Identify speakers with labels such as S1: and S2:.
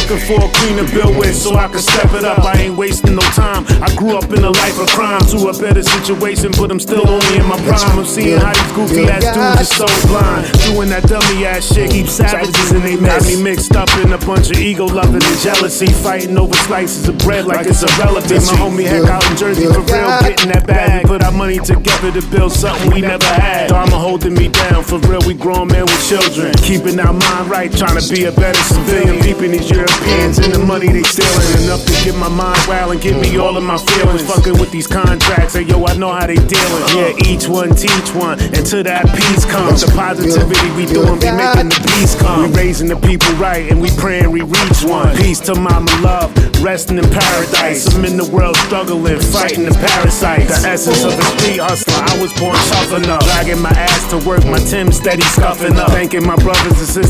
S1: looking for a queen to build with so I can step it up. I ain't wasting no time. I grew up in a life of crime to a better situation, but I'm still only in my prime. I'm seeing how these goofy ass dudes are so blind, doing that dummy ass shit. Keep savages in they mess. Got me mixed up in a bunch of ego loving and jealousy, fighting over slices of bread like it's irrelevant. My homie Heck out in Jersey for real, getting that bag. Put our money together to build something we never had. Dharma holding me down, for real, we grown men with children. Keeping our mind right, trying to be a better civilian. Peeping these Europeans and the money they stealing. Enough to get my mind wild and get me all of my feelings. Fucking with these contracts, hey yo, I know how they dealing. Yeah, each one teach one, until that peace comes. The positivity we doing be making the peace come. We raising the people right and we praying we reach one. Peace to mama love, resting in paradise. I'm in the world struggling, fighting the parasites. The essence of a street hustler, I was born tough enough. Dragging my ass to work, my Tim steady scuffing up. Thanking my brothers and sisters